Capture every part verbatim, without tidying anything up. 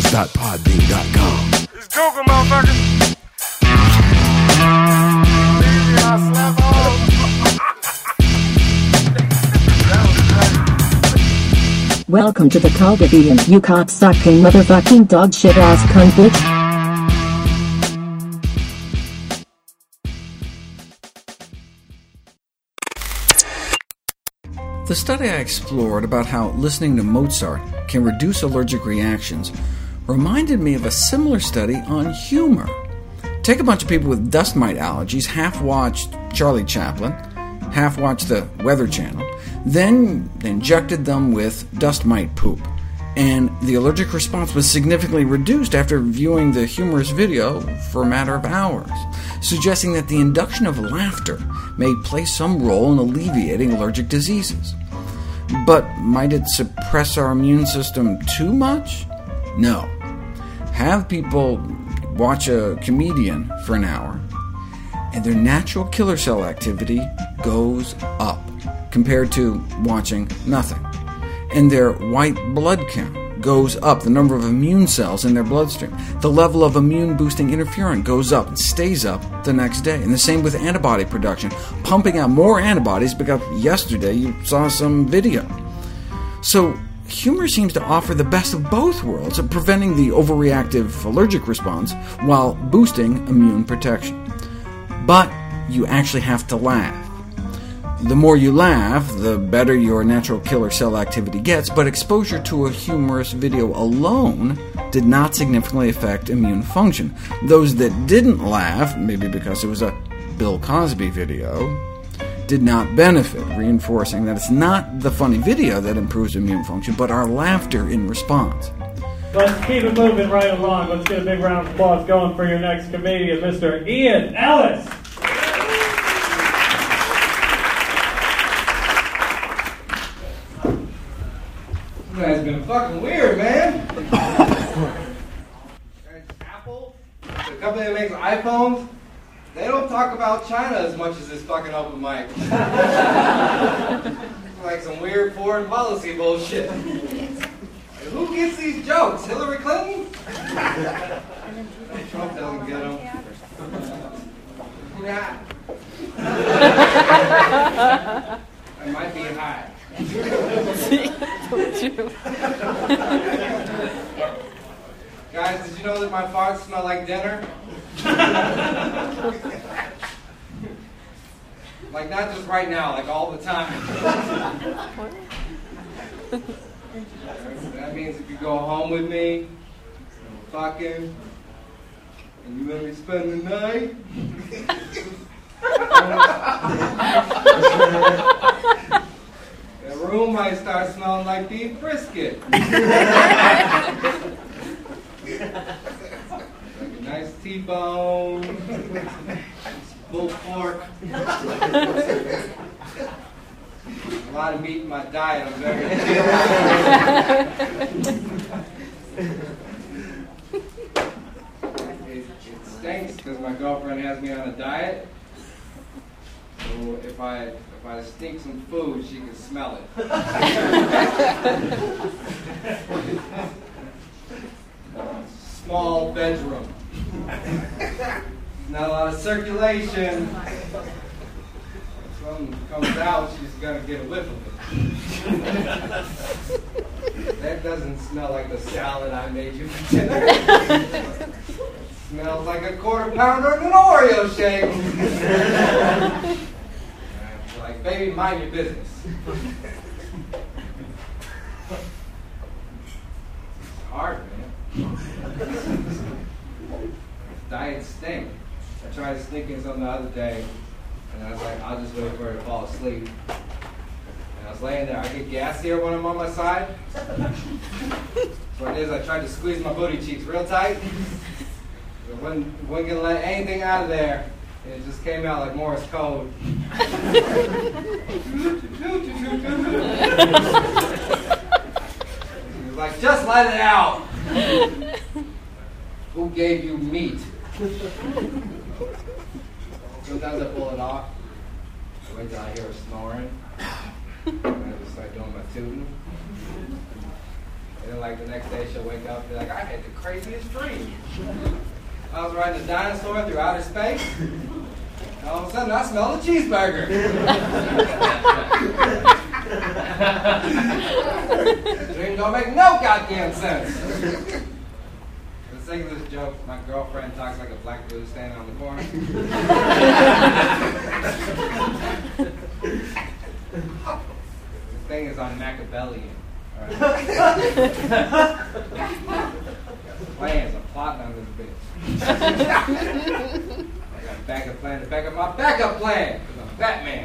Ellis dot podbean dot com. It's Google, motherfucker. Easy, I slap home. Welcome to the Caldivian, you cocksucking motherfucking dog shit ass cunt bitch. The study I explored about how listening to Mozart can reduce allergic reactions reminded me of a similar study on humor. Take a bunch of people with dust mite allergies, half-watched Charlie Chaplin, half-watched the Weather Channel, then injected them with dust mite poop, and the allergic response was significantly reduced after viewing the humorous video for a matter of hours, suggesting that the induction of laughter may play some role in alleviating allergic diseases. But might it suppress our immune system too much? No. Have people watch a comedian for an hour, and their natural killer cell activity goes up compared to watching nothing, and their white blood count goes up, the number of immune cells in their bloodstream. The level of immune-boosting interferon goes up and stays up the next day. And the same with antibody production, pumping out more antibodies because yesterday you saw some video. So humor seems to offer the best of both worlds of preventing the overreactive allergic response while boosting immune protection. But you actually have to laugh. The more you laugh, the better your natural killer cell activity gets, but exposure to a humorous video alone did not significantly affect immune function. Those that didn't laugh, maybe because it was a Bill Cosby video, did not benefit, reinforcing that it's not the funny video that improves immune function, but our laughter in response. Let's keep it moving right along. Let's get a big round of applause going for your next comedian, Mister Ian Ellis. You guys been fucking weird, man. Apple, the company that makes iPhones, they don't talk about China as much as this fucking open mic. Like some weird foreign policy bullshit. Who gets these jokes? Hillary Clinton? Trump doesn't get them. Yeah. I might be high. Guys, did you know that my farts smell like dinner? Like, not just right now, like all the time. That means if you go home with me, we're fucking, and you let me spend the night, the room might start smelling like beef brisket. Like a nice T-bone, pulled pork. A lot of meat in my diet. I'm very it, it stinks because my girlfriend has me on a diet. So if I if I sneak some food, she can smell it. Small bedroom. Not a lot of circulation. If something comes out, she's gonna get a whiff of it. That doesn't smell like the salad I made you for dinner. It smells like a quarter pounder and an Oreo shake. Like, baby, mind your business. It's hard, man. Diets stink. I tried to sneak in something the other day, and I was like, I'll just wait for her to fall asleep. And I was laying there. I get gassier when I'm on my side. So what it is, I tried to squeeze my booty cheeks real tight. I wasn't, wasn't going to let anything out of there. And it just came out like Morse code. He was like, just let it out. Who gave you meat? Sometimes I pull it off. I wait till I hear her snoring. And I just start doing my tooting. then like the next day she'll wake up and be like, I had the craziest dream. I was riding a dinosaur through outer space, and all of a sudden I smelled a cheeseburger. The dream don't make no goddamn sense. For the sake of this joke, my girlfriend talks like a black dude standing on the corner. This thing is on Machiavellian. All right. Plans, I'm plotting on this bitch. I got a backup plan to back up my backup plan, because I'm Batman.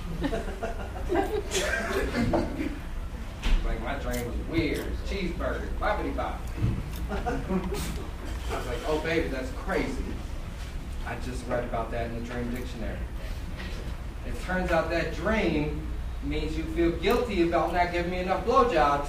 Like, my dream was weird. Cheeseburger, boppity bop. I was like, oh baby, that's crazy. I just read about that in the Dream Dictionary. It turns out that dream means you feel guilty about not giving me enough blowjobs.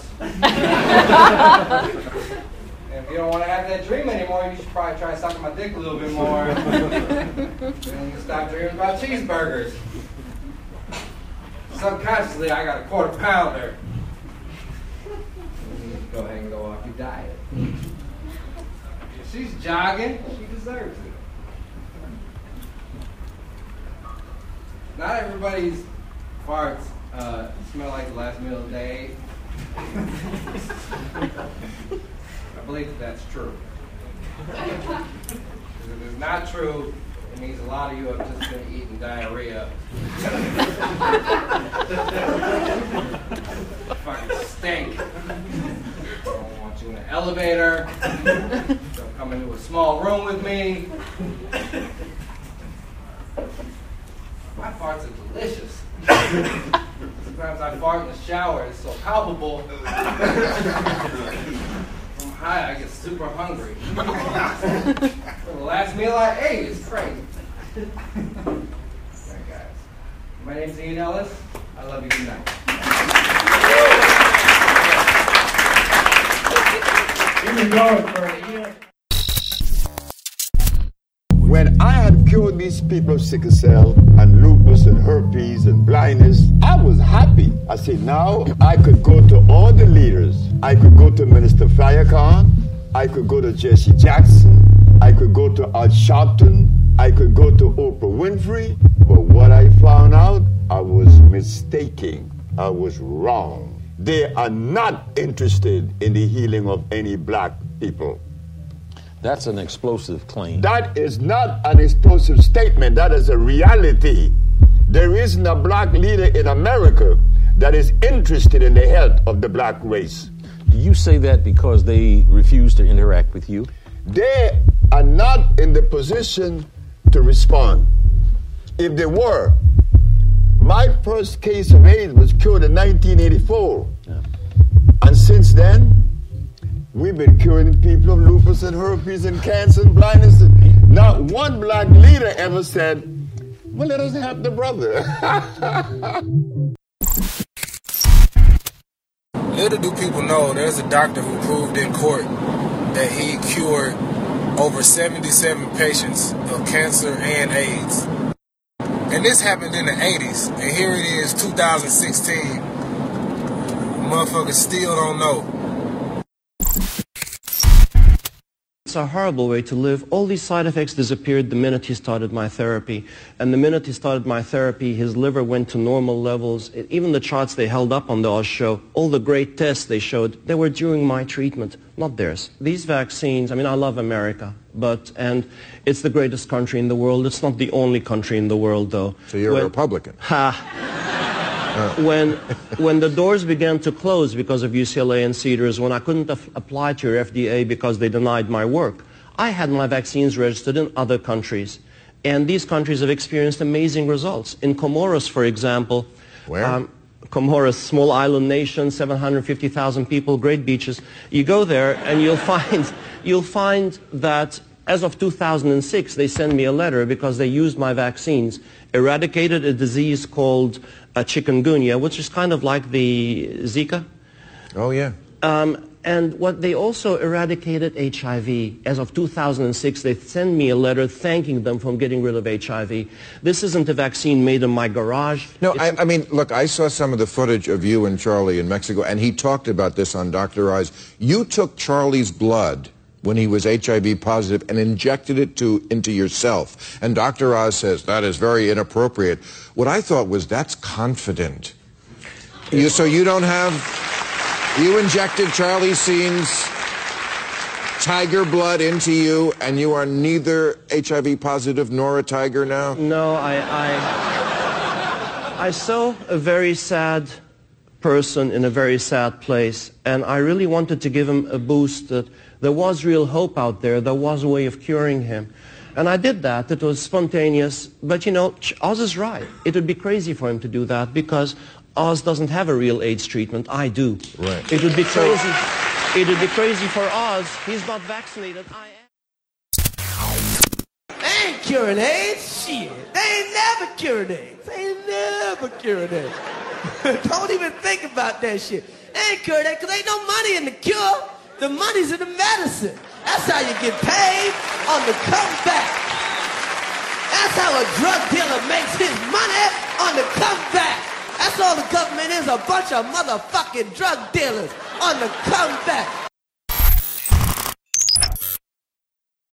And if you don't want to have that dream anymore, you should probably try sucking my dick a little bit more. Then you stop dreaming about cheeseburgers. Subconsciously, I got a quarter pounder. You need to go ahead and go off your diet. If she's jogging, she deserves it. Not everybody's farts uh, smell like the last meal of the day. I believe that that's true. Because if it's not true, it means a lot of you have just been eating diarrhea. Fucking stink. Don't want you in an elevator. Don't come into a small room with me. My farts are delicious. Sometimes I fart in the shower. It's so palpable. From high, I get super hungry. For the last meal I ate is crazy. Alright, guys. My name's Ian Ellis. I love you. Good night. Give me going for Ian. When I had cured these people of sickle cell and lupus and herpes and blindness, I was happy. I said, now I could go to all the leaders. I could go to Minister Farrakhan. I could go to Jesse Jackson. I could go to Al Sharpton. I could go to Oprah Winfrey. But what I found out, I was mistaken. I was wrong. They are not interested in the healing of any black people. That's an explosive claim. That is not an explosive statement. That is a reality. There isn't a black leader in America that is interested in the health of the black race. Do you say that because they refuse to interact with you? They are not in the position to respond. If they were, my first case of AIDS was cured in nineteen eighty-four. Yeah. And since then, we've been curing people of lupus and herpes and cancer and blindness. And not one black leader ever said, well, let us help the brother. Little do people know there's a doctor who proved in court that he cured over seventy-seven patients of cancer and AIDS. And this happened in the eighties. And here it is, two thousand sixteen. Motherfuckers still don't know. It's a horrible way to live. All these side effects disappeared the minute he started my therapy. And the minute he started my therapy, his liver went to normal levels. Even the charts they held up on the Oz show, all the great tests they showed, they were during my treatment, not theirs. These vaccines, I mean, I love America, but, and it's the greatest country in the world. It's not the only country in the world, though. So you're when, a Republican. Ha! When, when the doors began to close because of U C L A and Cedars, when I couldn't apply to your F D A because they denied my work, I had my vaccines registered in other countries. And these countries have experienced amazing results. In Comoros, for example, where? Um, Comoros, small island nation, seven hundred fifty thousand people, great beaches. You go there and you'll find, you'll find that as of two thousand six, they sent me a letter because they used my vaccines, eradicated a disease called uh, chikungunya, which is kind of like the Zika. Oh, yeah. Um, and what they also eradicated H I V. As of two thousand six, they sent me a letter thanking them for getting rid of H I V. This isn't a vaccine made in my garage. No, I, I mean, look, I saw some of the footage of you and Charlie in Mexico, and he talked about this on Doctor Oz. You took Charlie's blood when he was H I V positive and injected it to into yourself. And Doctor Oz says that is very inappropriate. What I thought was that's confident. You, so you don't have... You injected Charlie Sheen's tiger blood into you, and you are neither H I V positive nor a tiger now? No, I, I, I saw a very sad person in a very sad place, and I really wanted to give him a boost that there was real hope out there, there was a way of curing him. And I did that. It was spontaneous, but you know, Oz is right. It would be crazy for him to do that because Oz doesn't have a real AIDS treatment. I do. Right. It would be crazy. It would be crazy for Oz. He's not vaccinated. I am. They ain't curing AIDS. Shit. They ain't never cured AIDS. They ain't never cured AIDS. Don't even think about that shit. They ain't cured AIDS because ain't no money in the cure. The money's in the medicine. That's how you get paid on the comeback. That's how a drug dealer makes his money on the comeback. That's all the government is, a bunch of motherfucking drug dealers on the comeback.